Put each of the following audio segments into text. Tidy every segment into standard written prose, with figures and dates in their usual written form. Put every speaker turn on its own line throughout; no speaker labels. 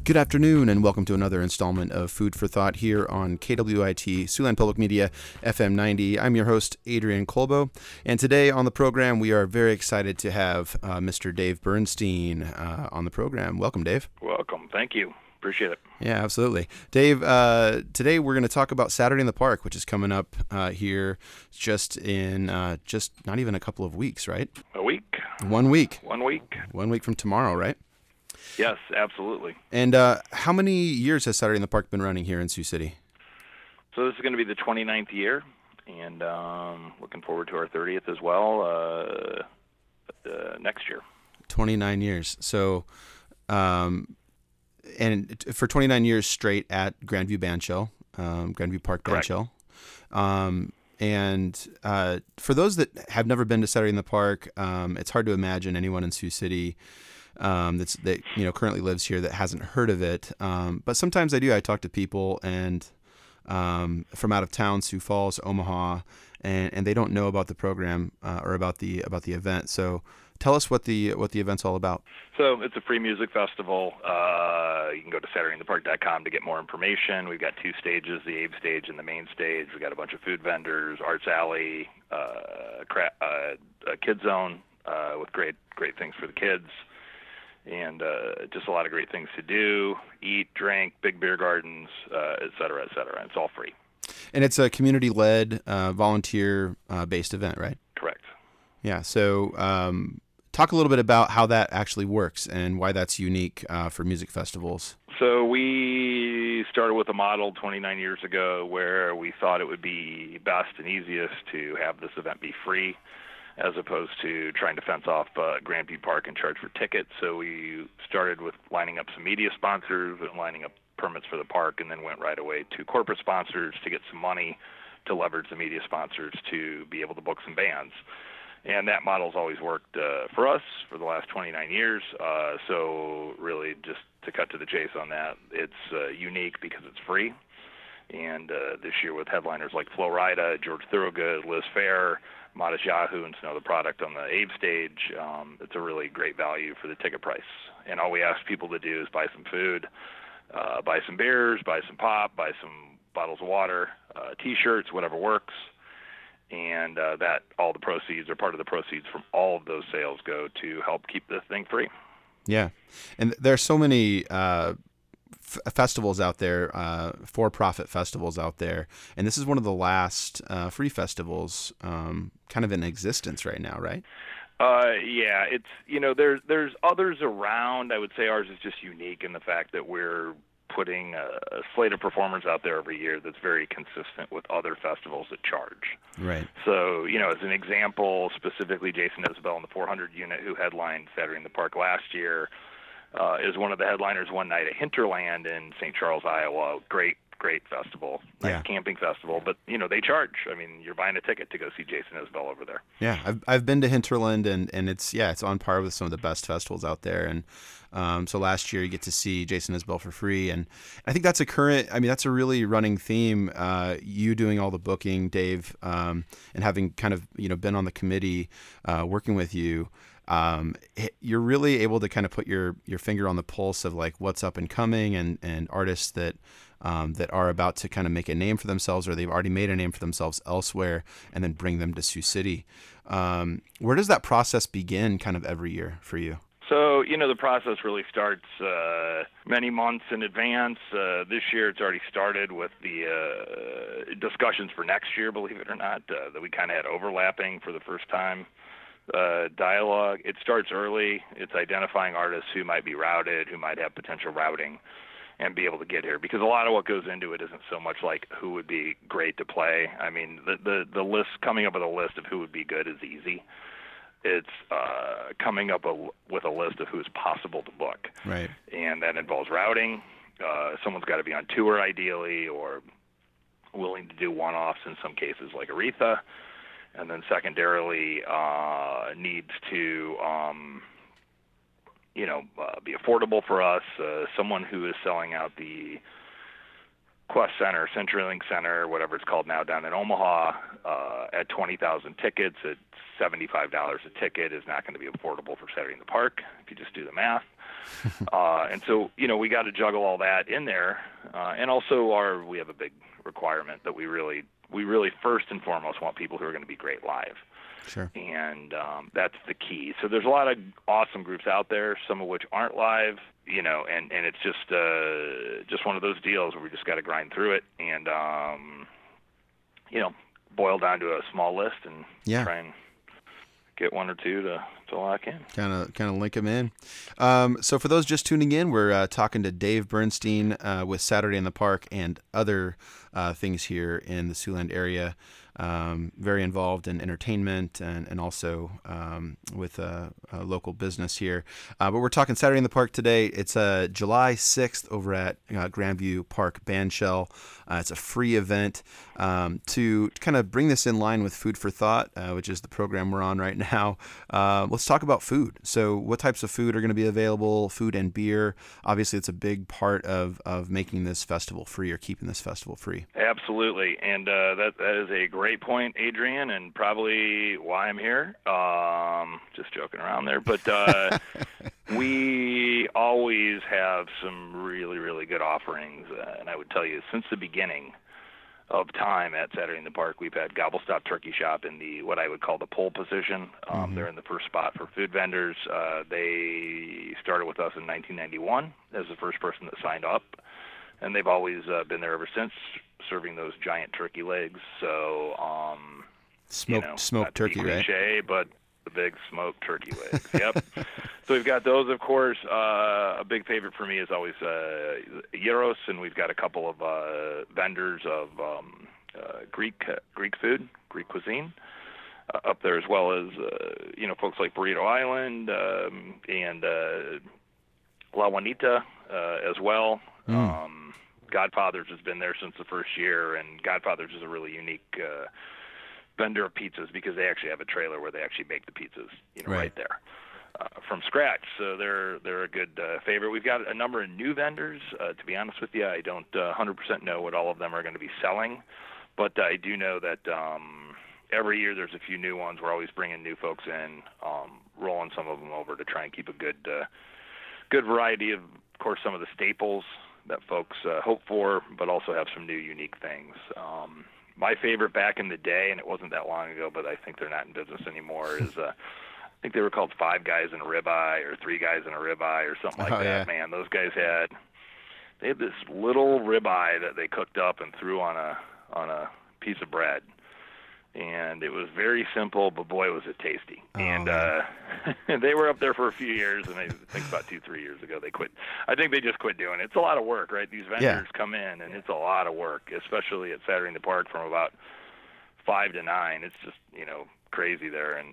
Good afternoon, and welcome to another installment of Food for Thought here on KWIT, Siouxland Public Media, FM 90. I'm your host, Adrian Colbo, and today on the program, we are very excited to have Mr. Dave Bernstein on the program. Welcome, Dave.
Welcome. Thank you. Appreciate it.
Yeah, absolutely. Dave, today we're going to talk about Saturday in the Park, which is coming up here just in not even a couple of weeks, right?
A week.
1 week.
1 week.
1 week from tomorrow, right?
Yes, absolutely.
And how many years has Saturday in the Park been running here in Sioux City?
So this is going to be the 29th year, and looking forward to our 30th as well next year.
29 years. So, and for 29 years straight at Grandview Bandshell, Grandview Park Bandshell. And for those that have never been to Saturday in the Park, it's hard to imagine anyone in Sioux City that currently lives here that hasn't heard of it. But sometimes I do. I talk to people and from out of town, Sioux Falls, Omaha, and they don't know about the program or about the event. So tell us what the event's all about.
So it's a free music festival. You can go to SaturdayInThePark.com to get more information. We've got two stages, the Abe stage and the main stage. We've got a bunch of food vendors, Arts Alley, a Kid Zone with great things for the kids. And just a lot of great things to do, eat, drink, big beer gardens, et cetera, et cetera. And it's all free.
And it's a community-led, volunteer-based event, right?
Correct.
Yeah. So talk a little bit about how that actually works and why that's unique for music festivals.
So we started with a model 29 years ago where we thought it would be best and easiest to have this event be free, as opposed to trying to fence off Grandview Park and charge for tickets. So we started with lining up some media sponsors and lining up permits for the park, and then went right away to corporate sponsors to get some money to leverage the media sponsors to be able to book some bands. And that model's always worked for us for the last 29 years. So really, just to cut to the chase on that, it's unique because it's free. And this year with headliners like Flo Rida, George Thorogood, Liz Phair, Modest Yahoo, and some other product on the Abe stage, it's a really great value for the ticket price. And all we ask people to do is buy some food, buy some beers, buy some pop, buy some bottles of water, T-shirts, whatever works. And that all the proceeds or part of the proceeds from all of those sales go to help keep this thing free. Yeah.
And there are so many festivals out there, for-profit festivals out there, and this is one of the last free festivals kind of in existence right now, right?
Yeah, it's there's others around. I would say ours is just unique in the fact that we're putting a slate of performers out there every year that's very consistent with other festivals that charge.
Right.
So, as an example, specifically Jason Isbell in the 400 unit who headlined Saturday in the Park last year, is one of the headliners one night at Hinterland in St. Charles, Iowa. Great festival, nice camping festival. But they charge. I mean, you're buying a ticket to go see Jason Isbell over there.
Yeah, I've been to Hinterland, and it's on par with some of the best festivals out there. And so last year you get to see Jason Isbell for free, and I think that's that's a really running theme. You doing all the booking, Dave, and having kind of been on the committee, working with you. You're really able to kind of put your finger on the pulse of like what's up and coming and artists that are about to kind of make a name for themselves, or they've already made a name for themselves elsewhere, and then bring them to Sioux City. Where does that process begin kind of every year for you?
So, the process really starts many months in advance. This year it's already started with the discussions for next year, believe it or not, that we kind of had overlapping for the first time. Dialogue. It starts early. It's identifying artists who might be routed, who might have potential routing, and be able to get here. Because a lot of what goes into it isn't so much like who would be great to play. I mean, the list, coming up with a list of who would be good is easy. It's coming up with a list of who's possible to book.
Right.
And that involves routing. Someone's got to be on tour ideally, or willing to do one-offs in some cases like Aretha. And then secondarily, needs to, be affordable for us. Someone who is selling out the Quest Center, CenturyLink Center, whatever it's called now, down in Omaha, at 20,000 tickets at $75 a ticket is not going to be affordable for Saturday in the Park, if you just do the math. And so, we got to juggle all that in there. And also we have a big requirement that we really first and foremost want people who are going to be great live.
Sure.
And that's the key. So there's a lot of awesome groups out there, some of which aren't live, and it's just one of those deals where we just got to grind through it and, boil down to a small list and try and get one or two to lock in.
Kind of link them in. So for those just tuning in, we're talking to Dave Bernstein with Saturday in the Park and other things here in the Siouxland area. Very involved in entertainment and also with a local business here. But we're talking Saturday in the Park today. It's July 6th over at Grandview Park Bandshell. It's a free event to kind of bring this in line with Food for Thought, which is the program we're on right now. Let's talk about food. So what types of food are going to be available, food and beer? Obviously, it's a big part of making this festival free or keeping this festival free.
Absolutely. And that is a great point, Adrian, and probably why I'm here. Just joking around there. But we always have some really, really good offerings. And I would tell you, since the beginning of time at Saturday in the Park, we've had Gobble Stop Turkey Shop in the what I would call the pole position. They're in the first spot for food vendors. They started with us in 1991 as the first person that signed up, and they've always been there ever since, serving those giant turkey legs. So
smoked turkey,
cliche,
right?
But the big smoked turkey legs. Yep. So we've got those, of course. A big favorite for me is always gyros, and we've got a couple of vendors of Greek food, Greek cuisine up there, as well as folks like Burrito Island and La Juanita as well. Godfather's has been there since the first year, and Godfather's is a really unique vendor of pizzas because they actually have a trailer where they actually make the pizzas, right there from scratch. So they're a good favorite. We've got a number of new vendors. To be honest with you, I don't 100% know what all of them are going to be selling, but I do know that every year there's a few new ones. We're always bringing new folks in, rolling some of them over to try and keep a good variety of course, some of the staples that folks hope for, but also have some new unique things. My favorite back in the day, and it wasn't that long ago, but I think they're not in business anymore, is I think they were called Five Guys in a Ribeye or Three Guys in a Ribeye or something like that. Yeah. Man, those guys had this little ribeye that they cooked up and threw on a piece of bread. And it was very simple, but boy, was it tasty. And they were up there for a few years, and I think about 2-3 years ago they quit. I think they just quit doing it. It's a lot of work, right? These vendors come in, and it's a lot of work, especially at Saturday in the Park from about 5 to 9. It's just, crazy there, and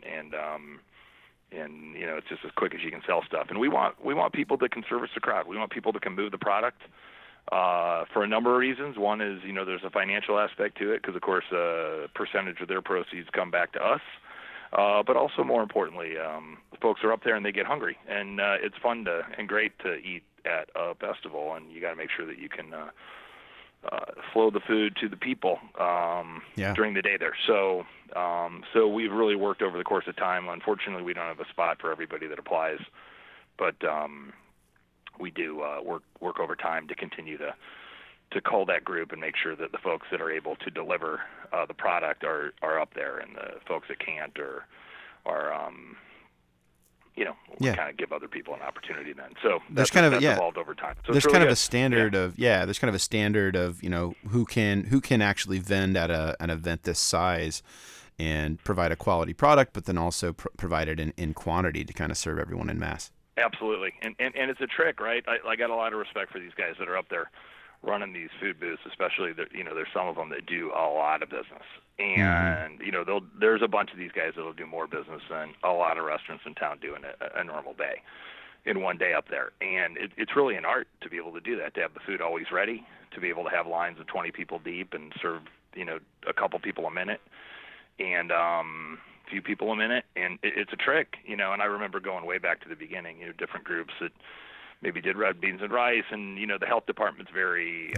it's just as quick as you can sell stuff. And we want people that can service the crowd. We want people that can move the product. For a number of reasons. One is, there's a financial aspect to it because, of course, a percentage of their proceeds come back to us. But also, more importantly, folks are up there and they get hungry. And it's fun and great to eat at a festival. And you got to make sure that you can flow the food to the people during the day there. So we've really worked over the course of time. Unfortunately, we don't have a spot for everybody that applies. But we do work over time to continue to cull that group and make sure that the folks that are able to deliver the product are up there, and the folks that can't we kind of give other people an opportunity then. So that's evolved over time. So
there's kind of a standard there's kind of a standard of who can actually vend at an event this size and provide a quality product, but then also provide it in quantity to kind of serve everyone in mass.
Absolutely, and it's a trick, right? I got a lot of respect for these guys that are up there running these food booths, especially there's some of them that do a lot of business, and there's a bunch of these guys that'll do more business than a lot of restaurants in town do in a normal day, in one day up there. And it's really an art to be able to do that, to have the food always ready, to be able to have lines of 20 people deep and serve a couple people a minute, and few people a minute, and it's a trick, and I remember going way back to the beginning, different groups that maybe did red beans and rice, and the health department's very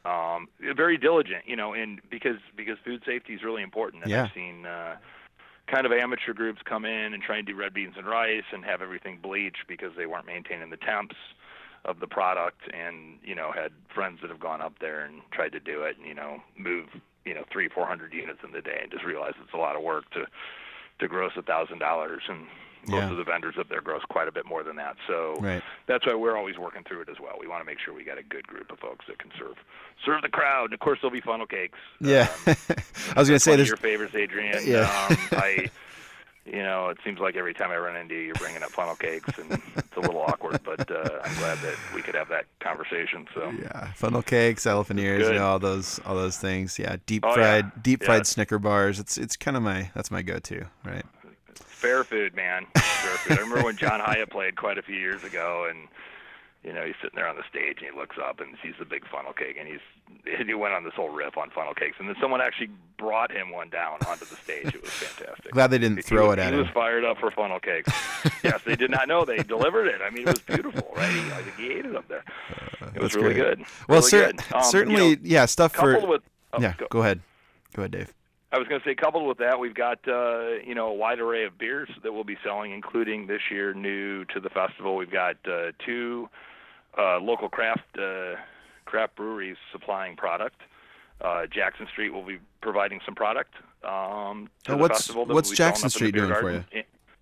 very diligent, and because food safety is really important, and I've seen kind of amateur groups come in and try and do red beans and rice and have everything bleached because they weren't maintaining the temps of the product, and had friends that have gone up there and tried to do it and move 300-400 units in the day and just realize it's a lot of work to gross $1,000, and most of the vendors up there gross quite a bit more than that. So that's why we're always working through it as well. We want to make sure we got a good group of folks that can serve the crowd. And of course, there'll be funnel cakes.
Yeah, I was going to say
there's your favorites, Adrian. Yeah. It seems like every time I run into you, you're bringing up funnel cakes, and it's a little awkward, but I'm glad that we could have that conversation. So
yeah, funnel cakes, elephant ears, all those things. Yeah, deep fried Snicker bars. It's kind of that's my go-to, right?
Fair food, man. Fair food. I remember when John Hyatt played quite a few years ago, and he's sitting there on the stage and he looks up and sees the big funnel cake, and he went on this whole riff on funnel cakes, and then someone actually brought him one down onto the stage. It was fantastic.
Glad they didn't throw it at him.
He was fired up for funnel cakes. Yes, they did not know. They delivered it. I mean, it was beautiful, right? I think he ate it up there. It was really good.
Well,
really good.
Certainly, stuff for.
With,
go ahead. Go ahead, Dave.
I was going to say, coupled with that, we've got a wide array of beers that we'll be selling, including this year new to the festival. We've got 2 local craft breweries supplying product. Jackson Street will be providing some product to the festival.
What's Jackson Street doing for you?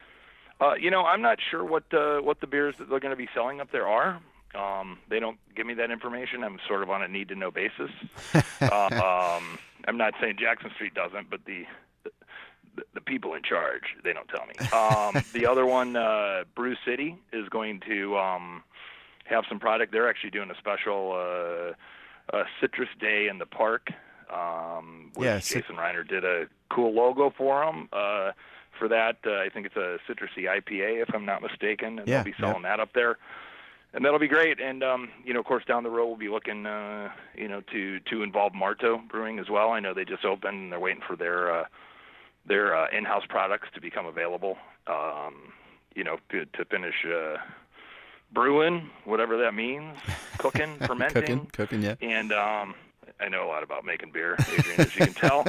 I'm not sure what the beers that they're going to be selling up there are. They don't give me that information. I'm sort of on a need-to-know basis. I'm not saying Jackson Street doesn't, but the people in charge, they don't tell me. The other one, Brew City, is going to have some product. They're actually doing a special Citrus Day in the park, which Jason Reiner did a cool logo for them. For that, I think it's a citrusy IPA, if I'm not mistaken, and they'll be selling that up there. And that'll be great. And, of course, down the road we'll be looking, to involve Marteau Brewing as well. I know they just opened and they're waiting for their in-house products to become available, to finish brewing, whatever that means, cooking, fermenting.
Cooking, yeah.
And I know a lot about making beer, Adrian, as you can tell.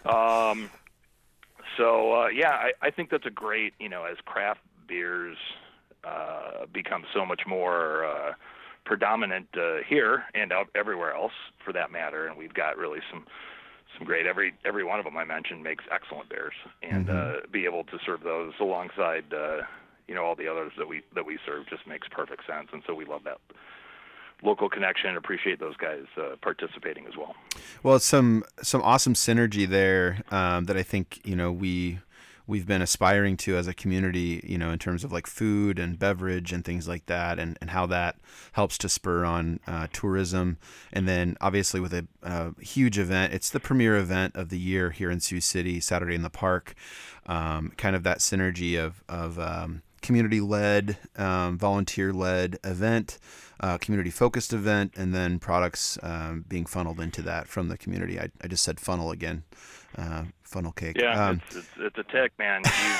I think that's a great, as craft beers become so much more predominant here and everywhere else, for that matter. And we've got really some great. Every one of them I mentioned makes excellent beers, and be able to serve those alongside all the others that we serve just makes perfect sense. And so we love that local connection and appreciate those guys participating as well.
Well, it's some awesome synergy there that I think we've been aspiring to as a community, in terms of like food and beverage and things like that, and how that helps to spur on tourism. And then obviously with a huge event, it's the premier event of the year here in Sioux City, Saturday in the Park, kind of that synergy of community-led, volunteer-led event, community-focused event, and then products being funneled into that from the community. I just said funnel again. Funnel cake.
Yeah, it's a tick, man.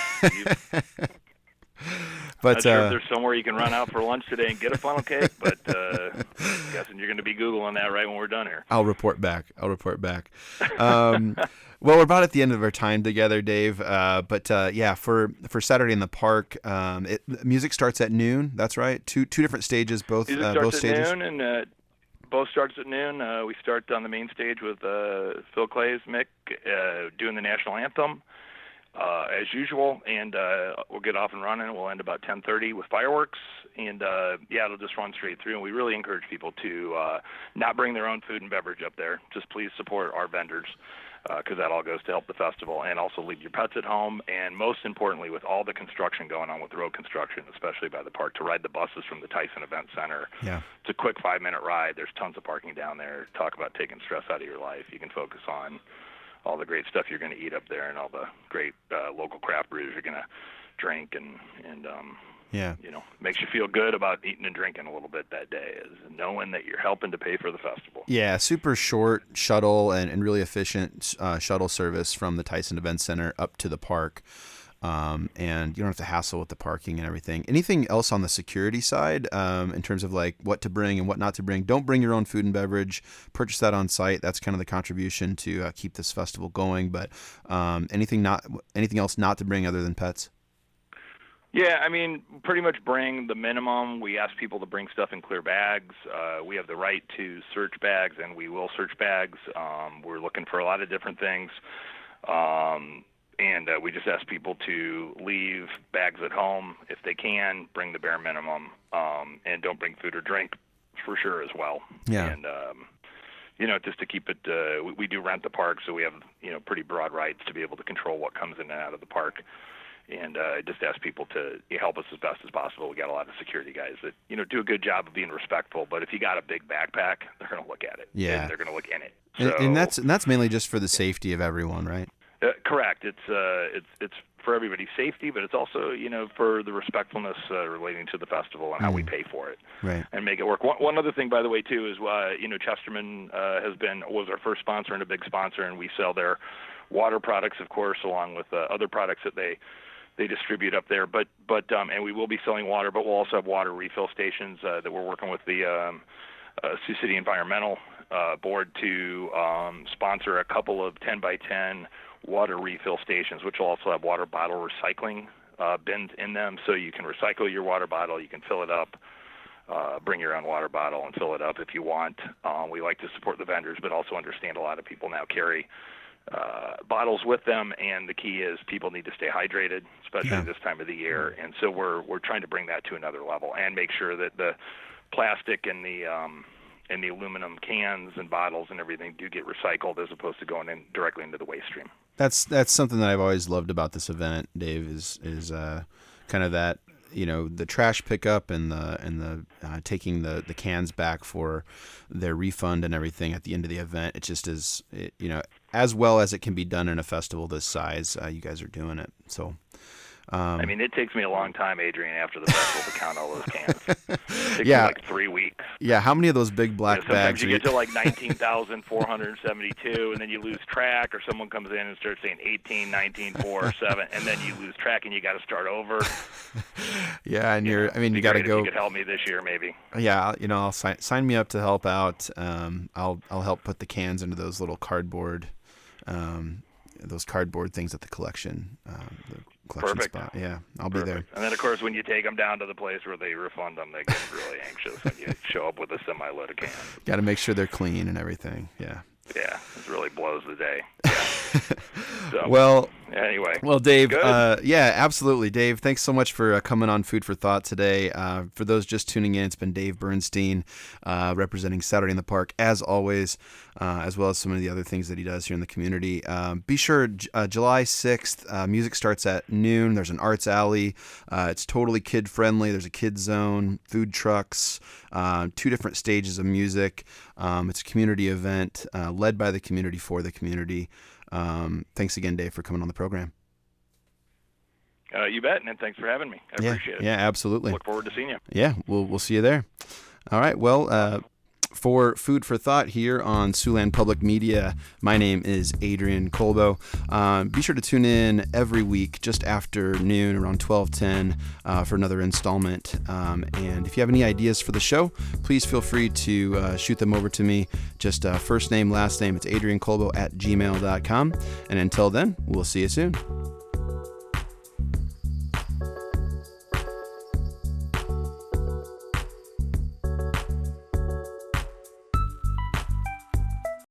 But
not sure if there's somewhere you can run out for lunch today and get a funnel cake, but I'm guessing you're going to be Googling that right when we're done here.
I'll report back. Well, we're about at the end of our time together, Dave. But for Saturday in the Park, music starts at noon. That's right. Two different stages, both
music starts
both
at
stages.
Noon, and both starts at noon. We start on the main stage with Phil Clay's Mick doing the national anthem as usual, and we'll get off and running. We'll end about 10:30 with fireworks, and it'll just run straight through. And we really encourage people to not bring their own food and beverage up there. Just please support our vendors, because that all goes to help the festival, and also leave your pets at home. And most importantly, with all the construction going on with road construction, especially by the park, to ride the buses from the Tyson Event Center.
Yeah.
It's a quick 5-minute ride. There's tons of parking down there. Talk about taking stress out of your life. You can focus on all the great stuff you're going to eat up there, and all the great local craft brews you're going to drink, and makes you feel good about eating and drinking a little bit that day, is knowing that you're helping to pay for the festival.
Yeah, super short shuttle and really efficient shuttle service from the Tyson Event Center up to the park. and you don't have to hassle with the parking and everything. Anything else on the security side in terms of like what to bring and what not to bring? Don't bring your own food and beverage. Purchase that on site. That's kind of the contribution to keep this festival going. But anything else not to bring other than pets?
Yeah, I mean, pretty much bring the minimum. We ask people to bring stuff in clear bags. We have the right to search bags, and we will search bags. We're looking for a lot of different things. And we just ask people to leave bags at home if they can, bring the bare minimum, and don't bring food or drink for sure as well.
Yeah.
And, just to keep it, we do rent the park, so we have, pretty broad rights to be able to control what comes in and out of the park. And just ask people to help us as best as possible. We got a lot of security guys that, do a good job of being respectful, but if you got a big backpack, they're going to look at it.
Yeah.
And they're going to look in it.
And that's mainly just for the safety of everyone, right?
Correct. It's for everybody's safety, but it's also for the respectfulness relating to the festival and how we pay for it,
right,
and make it work. One other thing, by the way, too, is Chesterman was our first sponsor and a big sponsor, and we sell their water products, of course, along with other products that they distribute up there. But and we will be selling water, but we'll also have water refill stations that we're working with the Sioux City Environmental Board to sponsor a couple of 10x10 water refill stations, which will also have water bottle recycling bins in them, so you can recycle your water bottle, you can fill it up, bring your own water bottle and fill it up if you want. We like to support the vendors, but also understand a lot of people now carry bottles with them, and the key is people need to stay hydrated, especially this time of the year. And so we're trying to bring that to another level and make sure that the plastic and the aluminum cans and bottles and everything do get recycled as opposed to going in directly into the waste stream.
That's something that I've always loved about this event, Dave, is kind of that, the trash pickup and the taking the cans back for their refund and everything at the end of the event. It just is, as well as it can be done in a festival this size, you guys are doing it. So.
It takes me a long time, Adrian, after the festival to count all those cans. It takes me like 3 weeks.
Yeah, how many of those big black bags?
Sometimes you get to like 19,472, and then you lose track, or someone comes in and starts saying 18, 19, 4, 7, and then you lose track and you got to start over.
Yeah, and you got to go.
If you could help me this year, maybe.
Yeah, I'll sign me up to help out. I'll help put the cans into those little cardboard, things at the collection. Collection
Perfect.
spot. Yeah, I'll be there.
And then, of course, when you take them down to the place where they refund them, they get really anxious when you show up with a semi-load of cans.
Got to make sure they're clean and everything. Yeah.
Yeah, it really blows the day. Yeah. So,
well,
anyway.
Well, Dave, yeah, absolutely. Dave, thanks so much for coming on Food for Thought today. For those just tuning in, it's been Dave Bernstein representing Saturday in the Park, as always, as well as some of the other things that he does here in the community. Be sure, July 6th, music starts at noon. There's an arts alley. It's totally kid-friendly. There's a kid zone, food trucks, 2 different stages of music. It's a community event led by the community for the community. Thanks again, Dave, for coming on the program.
You bet, and thanks for having me. I appreciate it.
Yeah, absolutely.
Look forward to seeing you.
Yeah, we'll see you there. All right, well, for Food for Thought here on Siouxland Public Media, my name is Adrian Colbo. Be sure to tune in every week just after noon, around 12:10, for another installment. And if you have any ideas for the show, please feel free to shoot them over to me. Just first name, last name. It's adriancolbo@gmail.com. And until then, we'll see you soon.